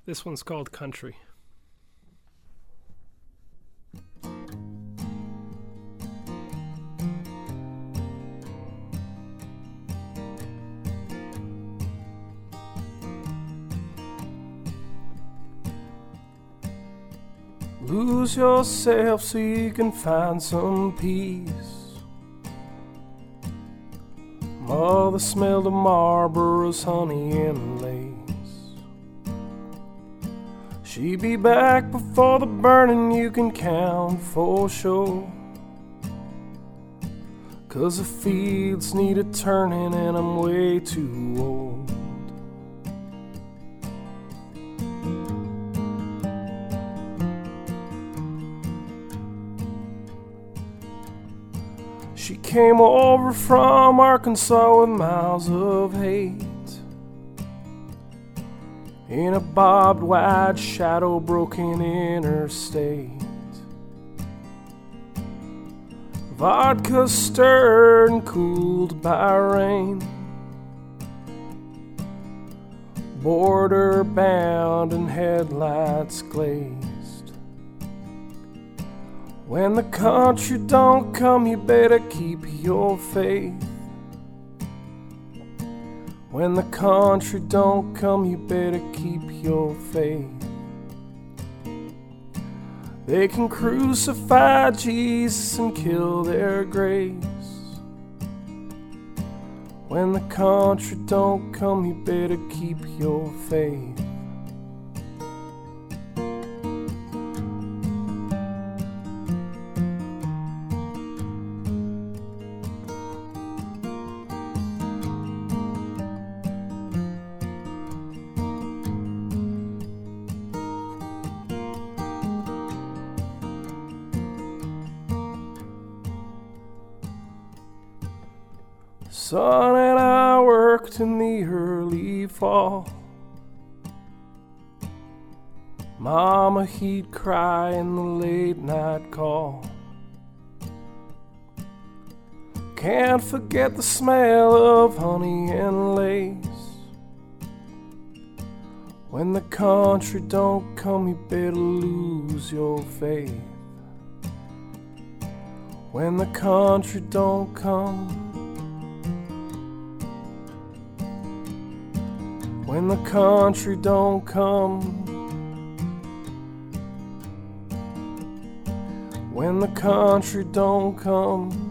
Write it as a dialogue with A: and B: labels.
A: This one's called Country. Lose yourself so you can find some peace. Mother smelled of Marlboro's honey and lace. She'll be back before the burning you can count for sure. 'Cause the fields need a turning and I'm way too old. She came over from Arkansas with miles of hate, in a barbed wide shadow broken interstate. Vodka stirred and cooled by rain, border bound and headlights glazed. When the country don't come, you better keep your faith. When the country don't come, you better keep your faith. They can crucify Jesus and kill their grace. When the country don't come, you better keep your faith. Son and I worked in the early fall. Mama, he'd cry in the late night call. Can't forget the smell of honey and lace. When the country don't come, you better lose your faith. When the country don't come, when the country don't come, when the country don't come.